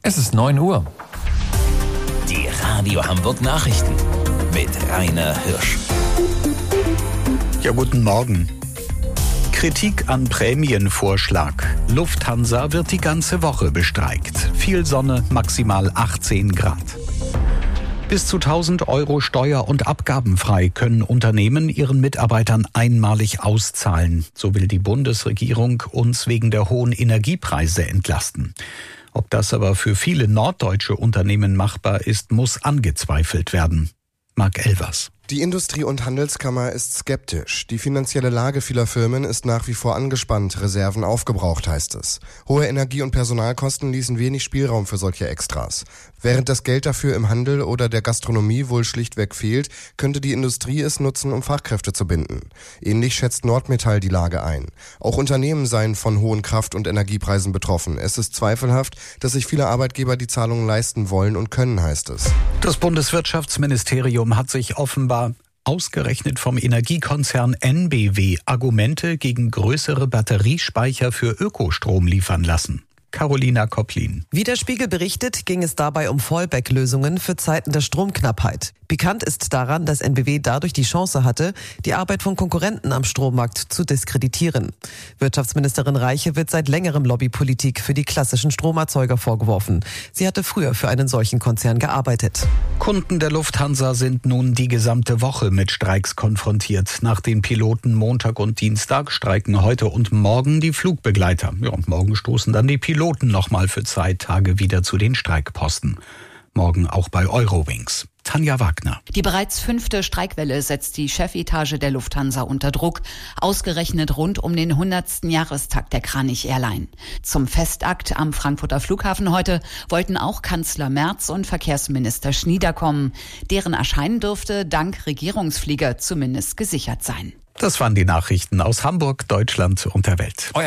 Es ist 9 Uhr. Die Radio Hamburg Nachrichten mit Rainer Hirsch. Ja, guten Morgen. Kritik an Prämienvorschlag. Lufthansa wird die ganze Woche bestreikt. Viel Sonne, maximal 18 Grad. Bis zu 1.000 Euro steuer- und abgabenfrei können Unternehmen ihren Mitarbeitern einmalig auszahlen. So will die Bundesregierung uns wegen der hohen Energiepreise entlasten. Ob das aber für viele norddeutsche Unternehmen machbar ist, muss angezweifelt werden. Marc Elvers. Die Industrie- und Handelskammer ist skeptisch. Die finanzielle Lage vieler Firmen ist nach wie vor angespannt, Reserven aufgebraucht, heißt es. Hohe Energie- und Personalkosten ließen wenig Spielraum für solche Extras. Während das Geld dafür im Handel oder der Gastronomie wohl schlichtweg fehlt, könnte die Industrie es nutzen, um Fachkräfte zu binden. Ähnlich schätzt Nordmetall die Lage ein. Auch Unternehmen seien von hohen Kraft- und Energiepreisen betroffen. Es ist zweifelhaft, dass sich viele Arbeitgeber die Zahlungen leisten wollen und können, heißt es. Das Bundeswirtschaftsministerium hat sich offenbar ausgerechnet vom Energiekonzern NBW Argumente gegen größere Batteriespeicher für Ökostrom liefern lassen. Carolina Kopplin. Wie der Spiegel berichtet, ging es dabei um Fallback-Lösungen für Zeiten der Stromknappheit. Pikant ist daran, dass NBW dadurch die Chance hatte, die Arbeit von Konkurrenten am Strommarkt zu diskreditieren. Wirtschaftsministerin Reiche wird seit längerem Lobbypolitik für die klassischen Stromerzeuger vorgeworfen. Sie hatte früher für einen solchen Konzern gearbeitet. Kunden der Lufthansa sind nun die gesamte Woche mit Streiks konfrontiert. Nach den Piloten Montag und Dienstag streiken heute und morgen die Flugbegleiter. Ja, und morgen stoßen dann die Piloten nochmal für 2 Tage wieder zu den Streikposten. Morgen auch bei Eurowings. Tanja Wagner. Die bereits 5. Streikwelle setzt die Chefetage der Lufthansa unter Druck, ausgerechnet rund um den 100. Jahrestag der Kranich Airline. Zum Festakt am Frankfurter Flughafen heute wollten auch Kanzler Merz und Verkehrsminister Schnieder kommen. Deren Erscheinen dürfte dank Regierungsflieger zumindest gesichert sein. Das waren die Nachrichten aus Hamburg, Deutschland und der Welt.